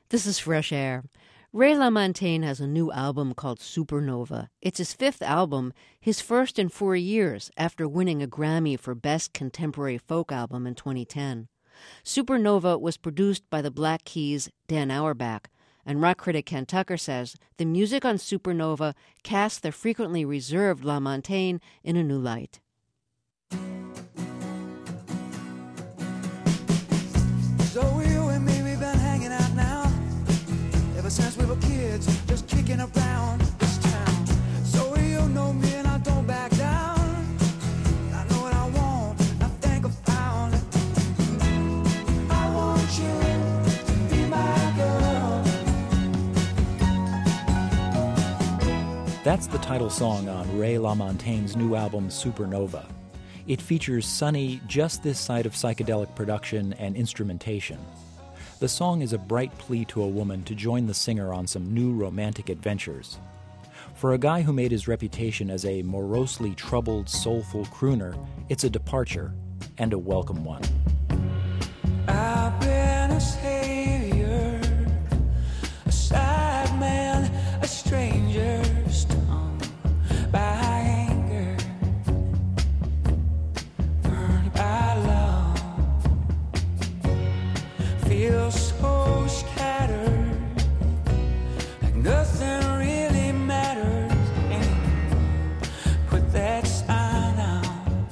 This is Fresh Air. Ray LaMontagne has a new album called Supernova. It's his fifth album, his first in 4 years, after winning a Grammy for Best Contemporary Folk Album in 2010. Supernova was produced by the Black Keys' Dan Auerbach, and rock critic Ken Tucker says the music on Supernova casts the frequently reserved LaMontagne in a new light. So you and me, we've been hanging out now ever since we were kids, just kicking around this town. So you know me and I don't back down. I know what I want, I think I found it. I want you to be my girl. That's the title song on Ray LaMontagne's new album Supernova. It features sunny, just this side of psychedelic production and instrumentation. The song is a bright plea to a woman to join the singer on some new romantic adventures. For a guy who made his reputation as a morosely troubled, soulful crooner, it's a departure, and a welcome one. I've been a savior, a sad man, a stranger stung by anger, burned by love, feel so scattered, like nothing really matters anymore. Put that sign out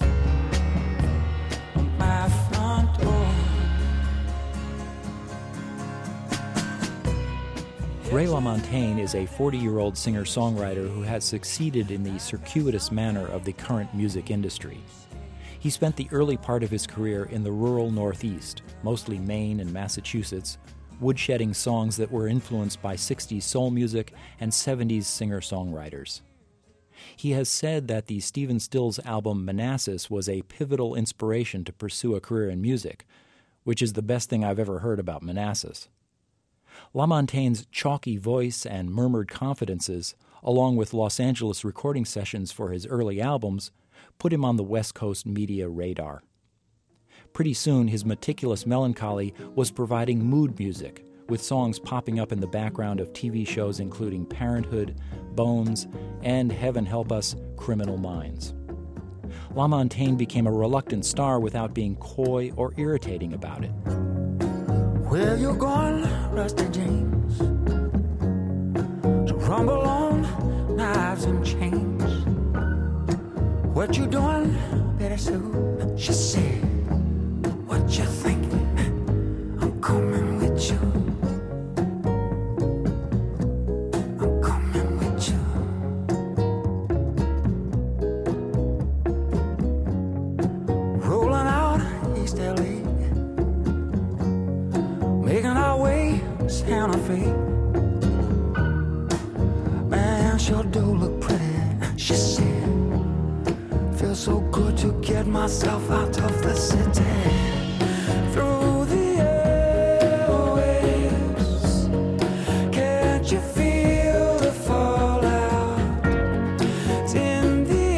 on my front door. Ray LaMontagne is a 40-year-old singer-songwriter who has succeeded in the circuitous manner of the current music industry. He spent the early part of his career in the rural Northeast, mostly Maine and Massachusetts, woodshedding songs that were influenced by 60s soul music and 70s singer-songwriters. He has said that the Stephen Stills album Manassas was a pivotal inspiration to pursue a career in music, which is the best thing I've ever heard about Manassas. LaMontagne's chalky voice and murmured confidences, along with Los Angeles recording sessions for his early albums, put him on the West Coast media radar. Pretty soon, his meticulous melancholy was providing mood music, with songs popping up in the background of TV shows including Parenthood, Bones, and, heaven help us, Criminal Minds. LaMontagne became a reluctant star without being coy or irritating about it. Where you going, Rusty James? So rumble on, knives and chains. What you doing, Betty Sue? She said, what you thinking? I'm coming with you. I'm coming with you. Rolling out East LA, making our way Santa Fe. Man, sure do look pretty, she said. Feels so good to get myself out of the city. Through the airwaves, can't you feel the fallout? It's in the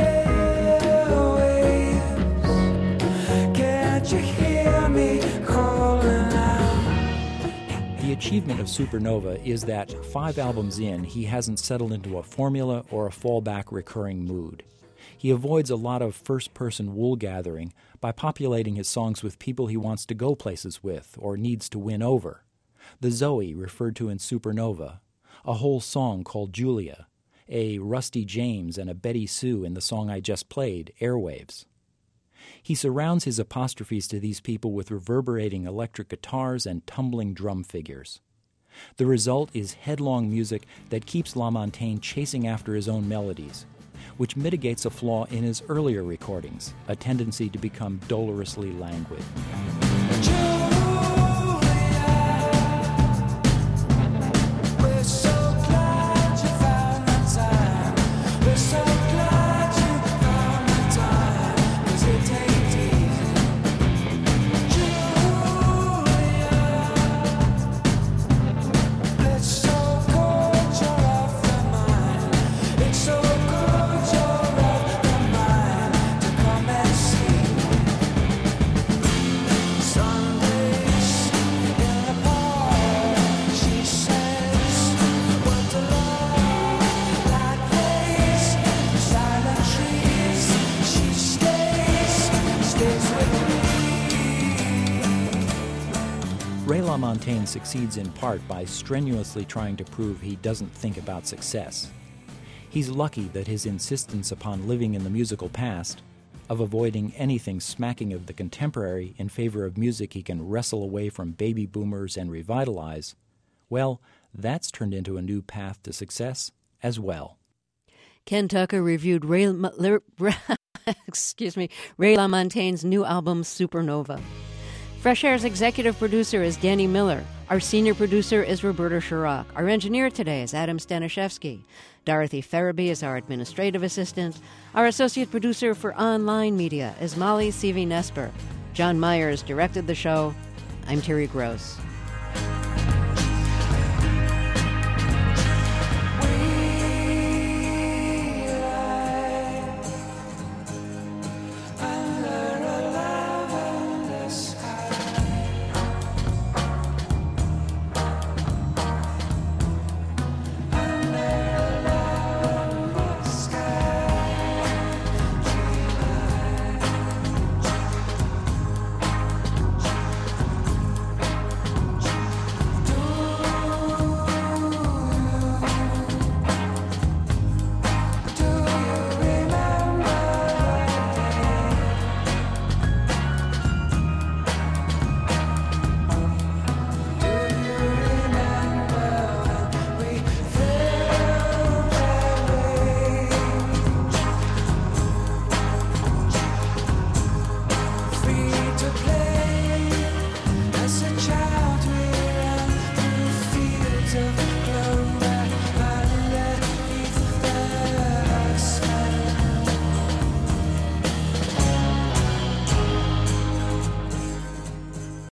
airwaves, can't you hear me calling out? The achievement of Supernova is that 5 albums in, he hasn't settled into a formula or a fallback recurring mood. He avoids a lot of first-person wool-gathering by populating his songs with people he wants to go places with or needs to win over. The Zoe referred to in Supernova, a whole song called Julia, a Rusty James and a Betty Sue in the song I just played, Airwaves. He surrounds his apostrophes to these people with reverberating electric guitars and tumbling drum figures. The result is headlong music that keeps LaMontagne chasing after his own melodies, which mitigates a flaw in his earlier recordings, a tendency to become dolorously languid. Sunday LaMontagne succeeds in part by strenuously trying to prove he doesn't think about success. He's lucky that his insistence upon living in the musical past, of avoiding anything smacking of the contemporary in favor of music he can wrestle away from baby boomers and revitalize, well, that's turned into a new path to success as well. Ken Tucker reviewed Ray LaMontagne's new album, Supernova. Fresh Air's executive producer is Danny Miller. Our senior producer is Roberta Shirok. Our engineer today is Adam Stanishevsky. Dorothy Farabee is our administrative assistant. Our associate producer for online media is Molly Seavey-Nesper. John Myers directed the show. I'm Terry Gross.